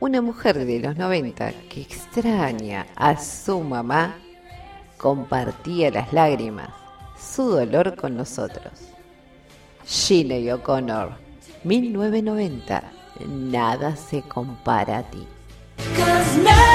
Una mujer de los 90 que extraña a su mamá compartía las lágrimas, su dolor con nosotros. Sinéad O'Connor, 1990. Nada se compara a ti.